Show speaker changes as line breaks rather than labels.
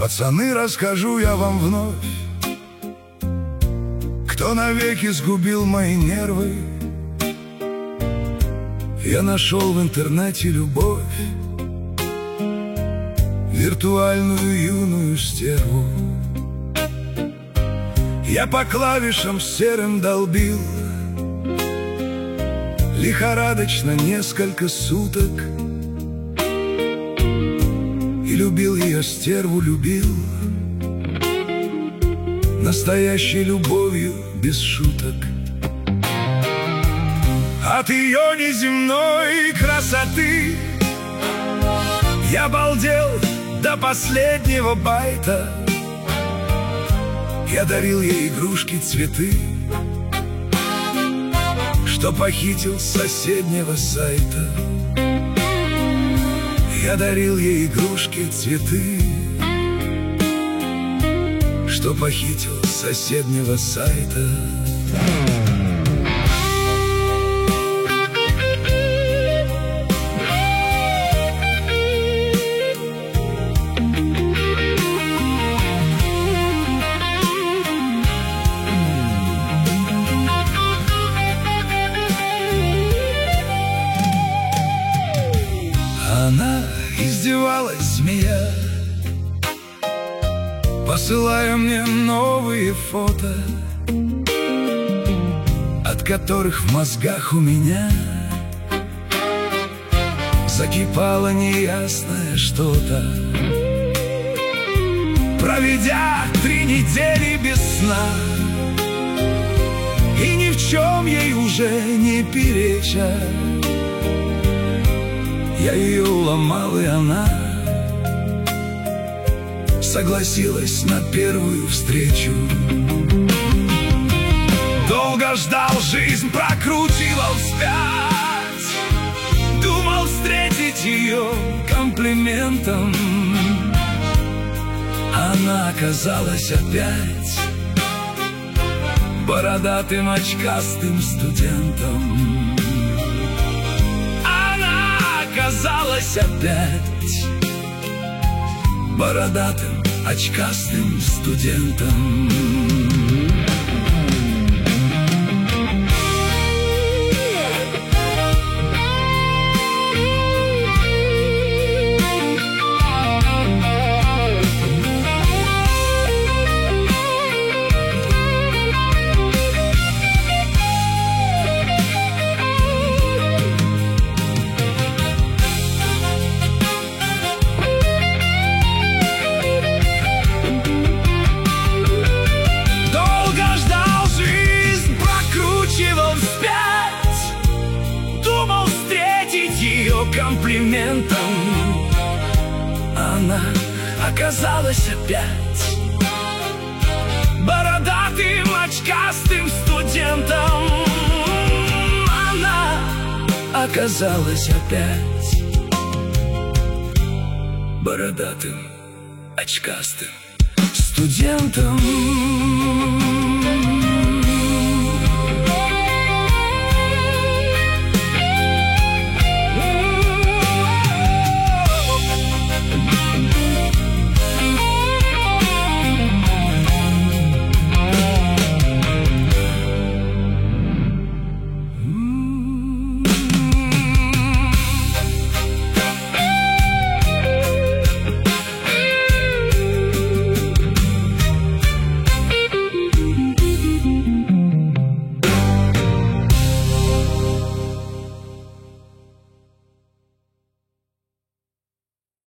Пацаны, расскажу я вам вновь, кто навеки сгубил мои нервы. Я нашел в интернете любовь, виртуальную юную стерву. Я по клавишам серым долбил лихорадочно несколько суток, и любил ее, стерву любил, настоящей любовью без шуток. От ее неземной красоты я балдел до последнего байта. Я дарил ей игрушки, цветы, что похитил с соседнего сайта. Я дарил ей игрушки, цветы, что похитил с соседнего сайта. Она издевалась, змея, посылая мне новые фото, от которых в мозгах у меня закипало неясное что-то. Проведя 3 недели без сна и ни в чем ей уже не переча, я ее уломал, и она согласилась на первую встречу. Долго ждал, жизнь прокручивал вспять, думал встретить ее комплиментом. Она оказалась опять бородатым очкастым студентом. Оказалась опять бородатым очкастым студентом. Комплиментом. Она оказалась опять бородатым очкастым студентом. Она оказалась опять бородатым очкастым студентом.